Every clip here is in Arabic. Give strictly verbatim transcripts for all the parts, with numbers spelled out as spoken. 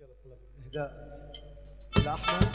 اهداء لاحمد.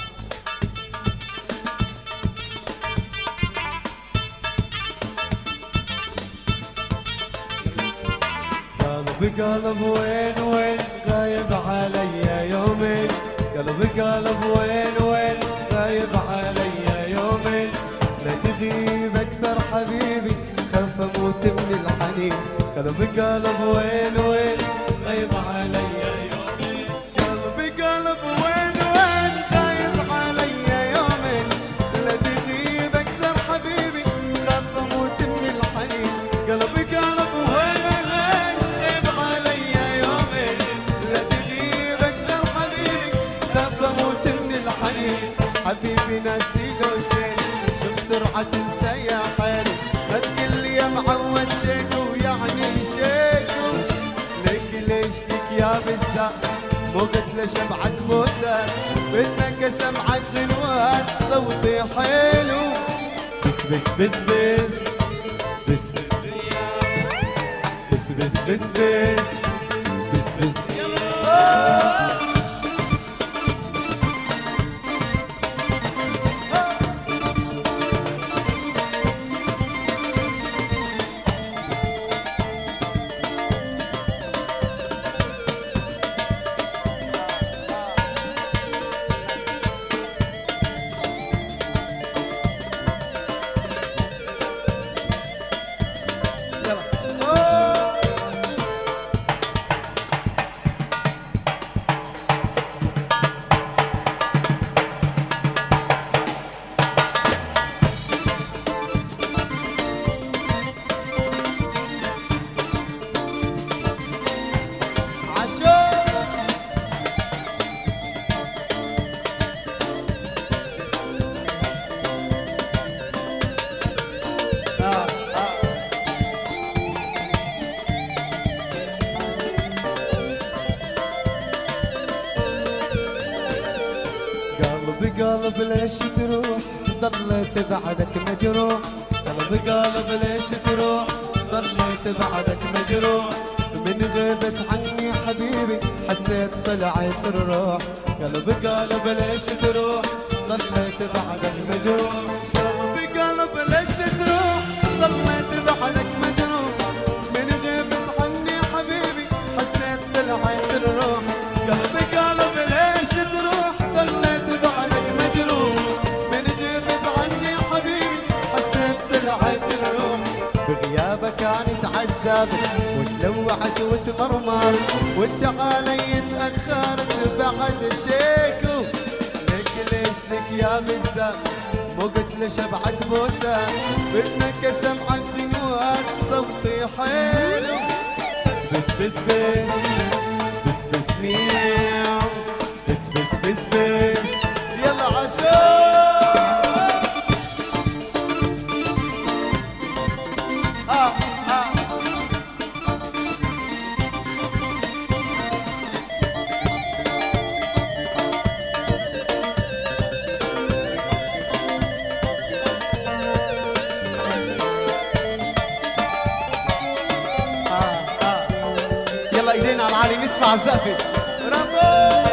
قلبي قلب وين وين غايب علي يومين، قلبي قلب وين وين غايب علي يومين، لا تغيب اكثر حبيبي خاف اموت من الحنين، قلبي قلب وين وين غايب علي يومين، قلبي قلب وين وين غايب علي يومين، لا تغيب اكثر حبيبي خاف اموت من الحنين، قلبي قلب وين وين غايب علي يومين، لا تغيب اكثر حبيبي خاف اموت من الحنين، حبيبي ناسي لو شيء شوف سرعة تنسى يا حالي، لا تقول لي يا معود شيكو يعني شيكو، ليك ليش لك يا بزة مو قلت له شبعك بوسة، بدك اسمعك غنوات صوتي حلو، بس بس بس بس بس بس بس بس بس بس بس بس قلب ليش تروح ضليت بعدك مجروح، قلب قلب ليش تروح ضليت بعدك مجروح، من غيبت عني حبيبي حسيت طلعت الروح، قلب قلب ليش تروح ضليت بعدك مجروح، قلب قلب ليش تروح ضليت بعدك مجروح، من غيبت عني حبيبي حسيت طلعت الروح، قلب قلب ليش تروح ضليت بعدك مجروح، من غيبت عني حبيبي حسيت طلعت الروح، بغيابك انا تعذبت وتلوعت وتمرمر، وانت علي تاخرت بعد شيكو، ليك ليش لك يا بزة مو قلت له شبعك بوسة، بدك اسمعك غنوات صوتي حلو، بس بس بس بس بس مياو بس بس بس بس يلا عشان آه آه يلا ايدينا على العالي نسمع الزقفة. برافو.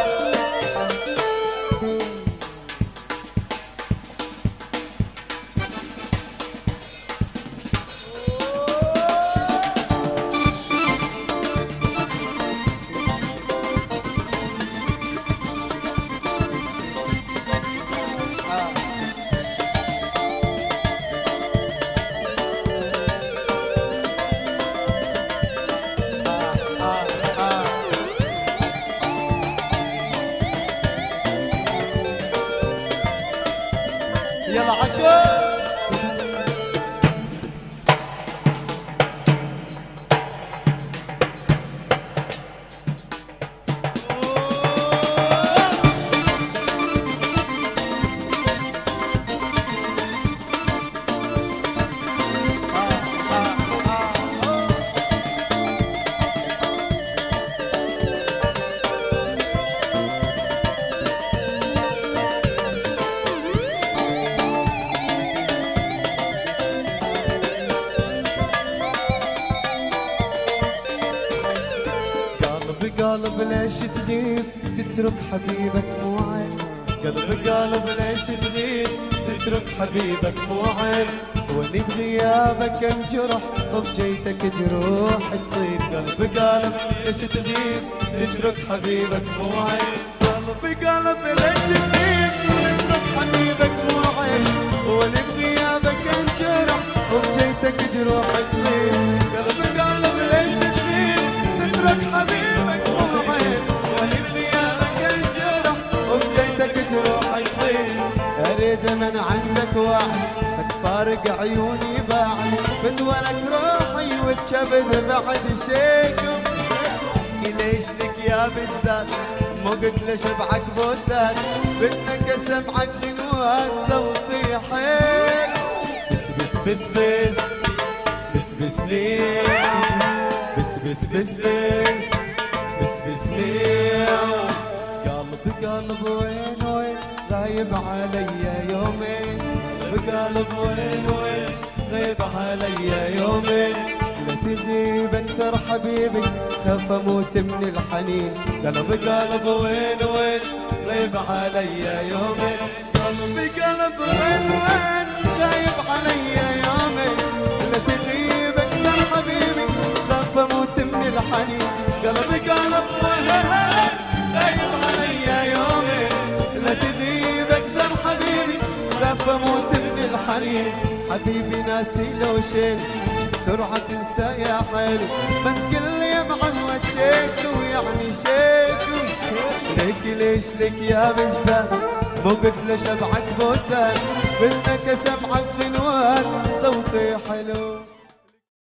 تغيب تترك حبيبك مو عيب، قلب قلب ليش تغيب تترك حبيبك مو عيب، واني بغيابك انجرح وبجيتك جروح تطيب، قلب قلب ليش تغيب تترك حبيبك مو عيب، قلب قلب ليش تغيب تترك حبيبك مو عيب، واني بغيابك انجرح وبجيتك جروح تطيب، قلب قلب ليش تغيب تترك حبيبك مو عيب، واني بغيابك انجرح وبجيتك جروح تطيب، اريد من عندك وعد تفارق عيوني بعد، بدولك روحي والكبد بعد شيكم، ليش لك يا بالذات مو قلت ليش ابعك بوسات، بدك اسمعك غنوات صوتي حيل، بس بس بس بس بس بس ليه بس بس بس بس بس بس ليه، قلب قلب وين وين غايب علي يومين، بقلب وين وين غيب علي يومين، لا تغيب اكثر حبيبي خاف اموت من الحنين، قلب قلب وين وين غيب علي يومين، قلبي قلب وين وين غايب علي يومين، لا تغيب اكثر حبيبي خاف اموت من الحنين، قلبي قلب وين وين غايب علي يومين، لا تغيب اكثر حبيبي خاف اموت من الحنين، حبيبي ناسي لو شيء بسرعة تنسى يا حلو، ما تقول لي يا معود شيكو يعني شيكو، ليك ليش لك يا بالذات مو قلت ليش ابعك بوسات، بدك اسمعك غنوات صوتي حلو.